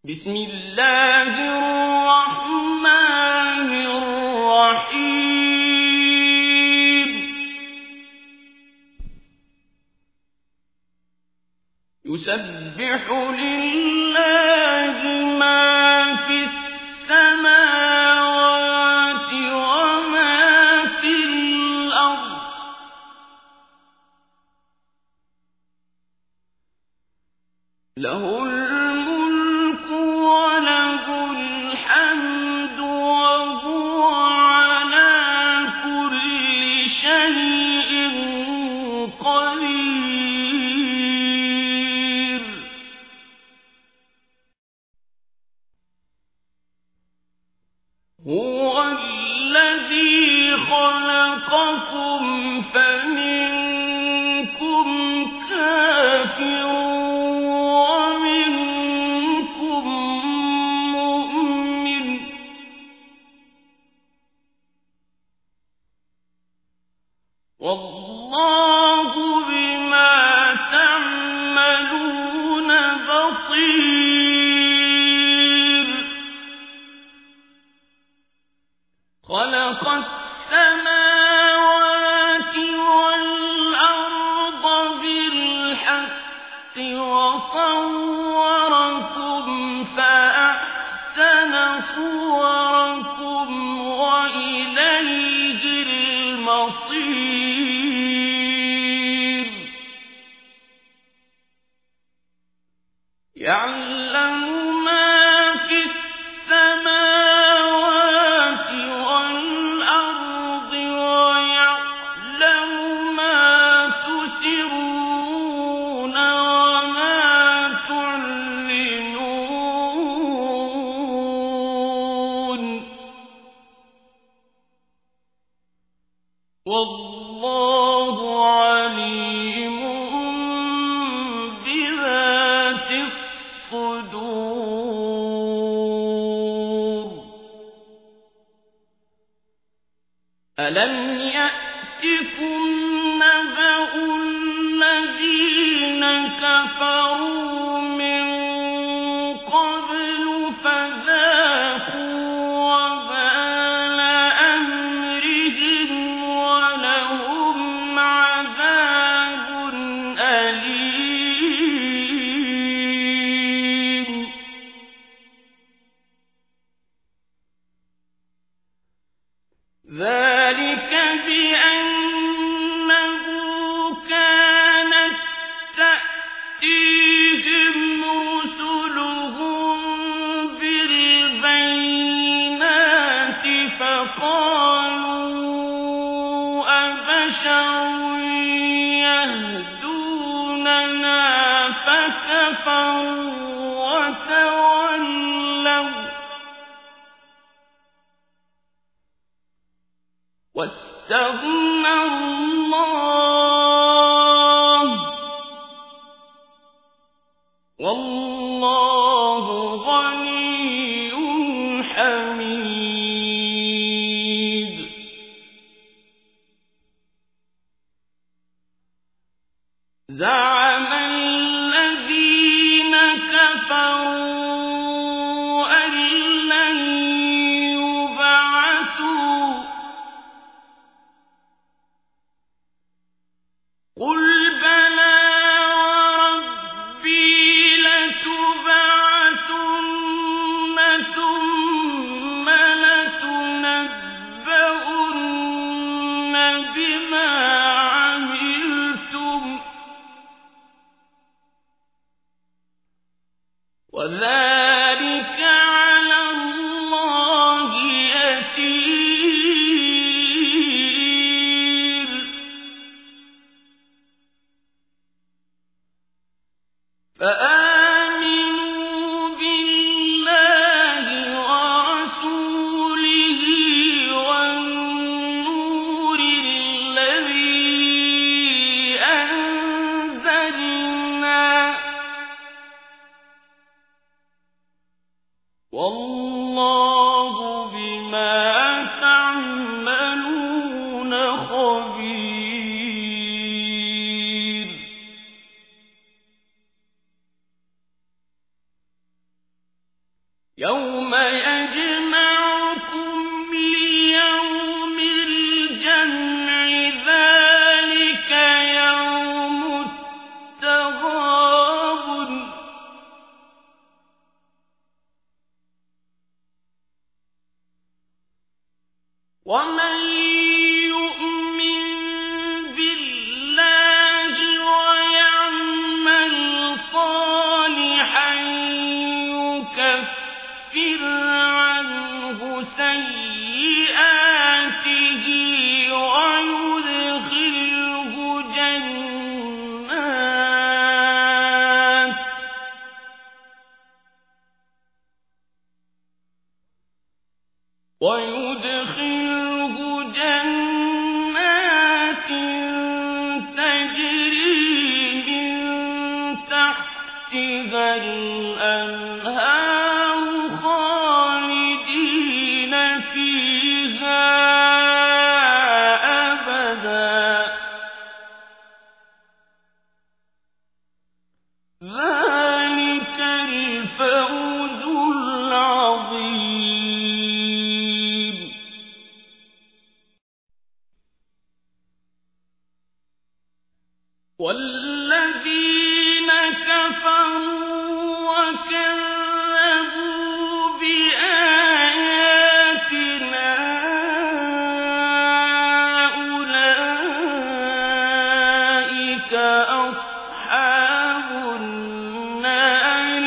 بسم الله الرحمن الرحيم يسبح لله ما في السماوات وما في الأرض له الملك وله الحمد وهو على كل شيء قدير هو الذي خلقكم فمنكم كافر ومنكم مؤمن والله بما تعملون بصير خلق السماوات والأرض بالحق وصوركم فأحسن صوركم وإليه المصير يعلم ما في السماوات والأرض ويعلم ما تسرون وما تعلنون والله عليم بذات الصدور ألم يأتكم نبأ الذين كفروا من قبل فذاقوا وبال أمرهم ولهم عذاب أليم ذلك بأنه كانت تأتيهم رسلهم بالبينات فقالوا أبشر يهدوننا فكفروا وتولوا واستغنى الله والله غني حميد زعم الذين كفروا أن لن يبعثوا قل بلى وربي لتبعثن ثم لتنبؤن بما عملتم وذلك على الله يسير فآمنوا بالله ورسوله والنور الذي أنزلنا والله بما تعملون خبير يوم يجمعكم ليوم الجمع ذلك يوم التغابن ومن يؤمن بالله ويعمل صالحا يكفر عنه سيئاته ويدخله جنات تجري من تحتها الأنهار خالدين فيها أبدا ذلك الفوز العظيم والذين كفروا وكذبوا بآياتنا أولئك أصحاب النار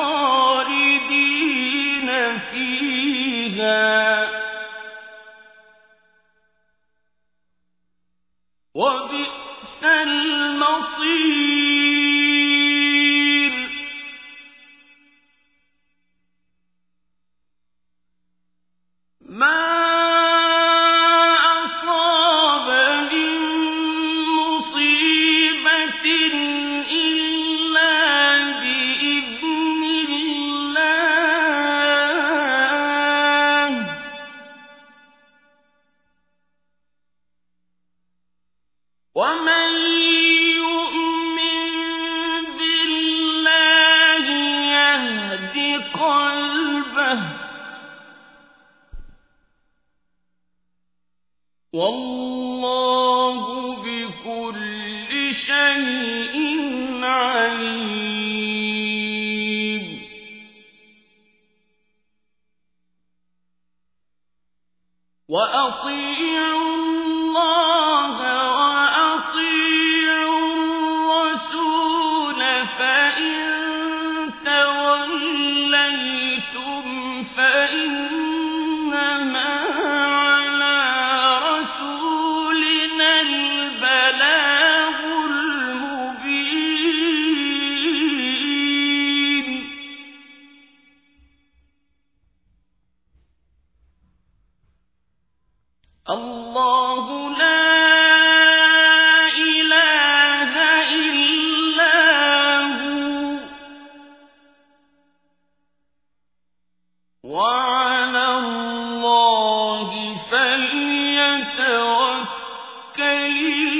خالدين فيها وبئس المصير ما أصاب من مصيبة إلا بإذن الله ومن يؤمن بالله يهد قلبه والله بكل شيء عليم وأطيعوا الله وأطيعوا الرسول فإن توليتم فإنما على رسولنا البلاغ المبين الله لا إله إلا هو وعلى الله فليتوكل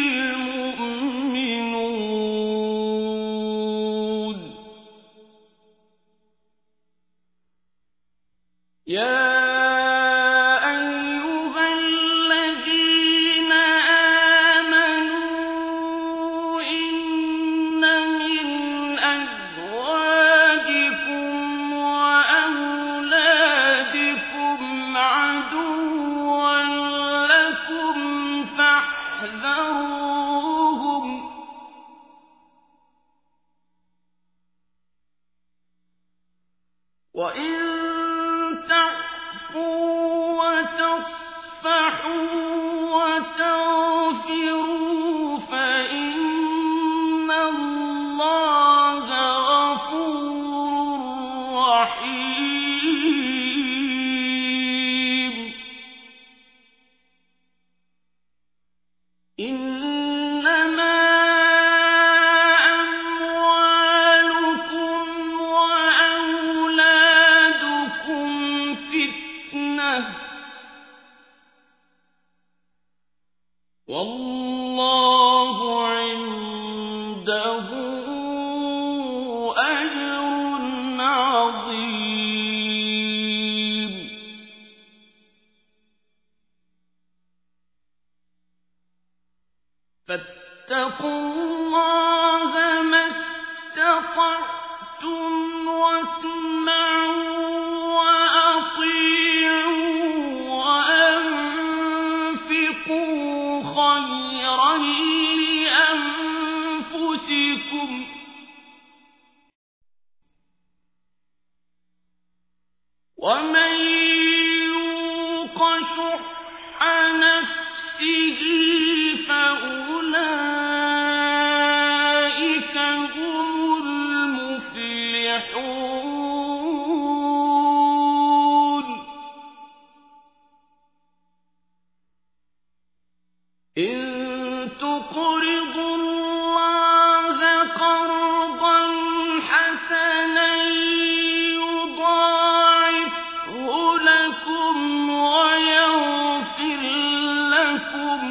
المؤمنون يا وإن تعفوا وتصفحوا وتغفروا فإن الله غفور رحيم إنما والله عنده أجر عظيم ومن يوق شح نفسه فأولئك هم المفلحون إن تقرضوا الله قرضا حسنا يضاعفه لكم ويغفر لكم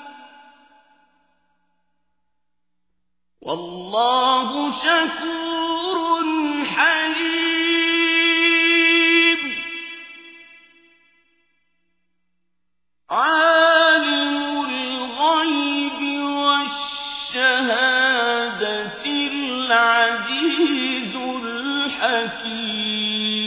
والله شكور حليم عالم الغيب والشهادة العزيز الحكيم